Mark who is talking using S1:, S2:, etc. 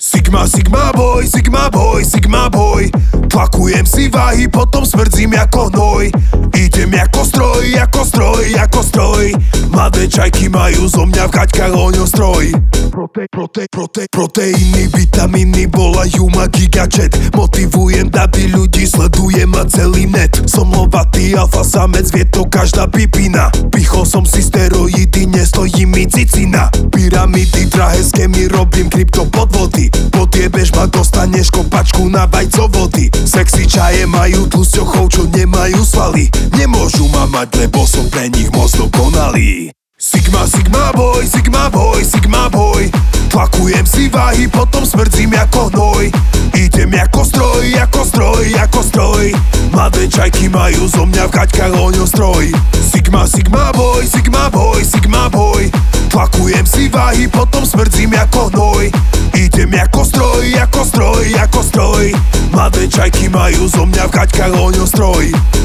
S1: Sigma, sigma boy, sigma boy, sigma boy. Tlakujem si váhy, potom smrdzím ako hnoj. Idem ako stroj, ako stroj, ako stroj. Mladé čajky majú zo mňa v gaťkách ohňostroj. Proteíny, vitamíny volajú ma gigačet. Motivujem davy ľudí, sledujem ma celý net. Som lovatý alfa samec, vie to každá pipina. Pichol som si steroidy, nestojí mi cicina. Pyramidy, drahé skémy, robím kryptopodvody. Podjebeš ma, dostaneš kopačku na vajcovody. Sexy čaje majú tlusťochov, čo nemajú svaly. Nemôžu ma mať, lebo som pre nich moc dokonalý. Sigma, sigma boy, sigma boy, sigma boy. Tlakujem si váhy, potom smrdzím ako hnoj. Idem ako stroj, ako stroj, ako stroj. Mladé čajky majú zo mňa v gaťkách ohňostroj. Sigma, sigma boy, sigma boy, sigma boy. Tlakujem si váhy, potom smrdzím ako hnoj. Idem ako stroj, ako stroj, ako stroj. Mladé čajky majú zo mňa v gaťkách ohňostroj.